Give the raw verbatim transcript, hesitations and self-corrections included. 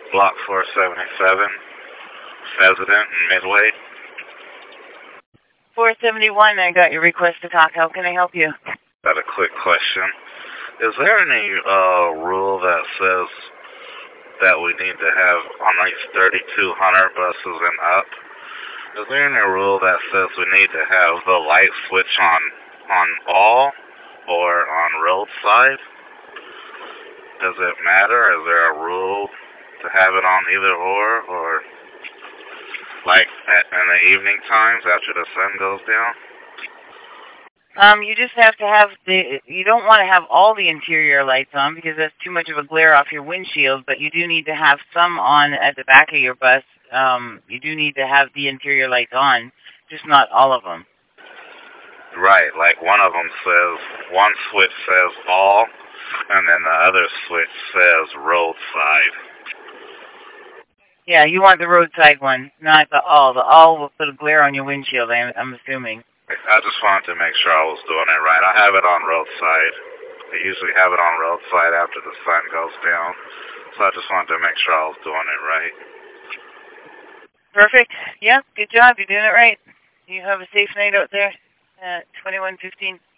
Block four seventy-seven, Pheasant and Midway. four seventy-one, I got your request to talk. How can I help you? Got a quick question. Is there any uh, rule that says that we need to have on these thirty-two hundred buses and up? Is there any rule that says we need to have the light switch on on all or on roadside? Does it matter? Is there a rule to have it on either or, or like at, in the evening times after the sun goes down? Um, you just have to have the, you don't want to have all the interior lights on because that's too much of a glare off your windshield, but you do need to have some on at the back of your bus. Um, you do need to have the interior lights on, just not all of them. Right, like one of them says, one switch says all, and then the other switch says roadside. Yeah, you want the roadside one, not the all. The all will put a glare on your windshield, I'm, I'm assuming. I just wanted to make sure I was doing it right. I have it on roadside. I usually have it on roadside after the sun goes down, so I just wanted to make sure I was doing it right. Perfect. Yeah, good job. You're doing it right. You have a safe night out there at twenty-one fifteen.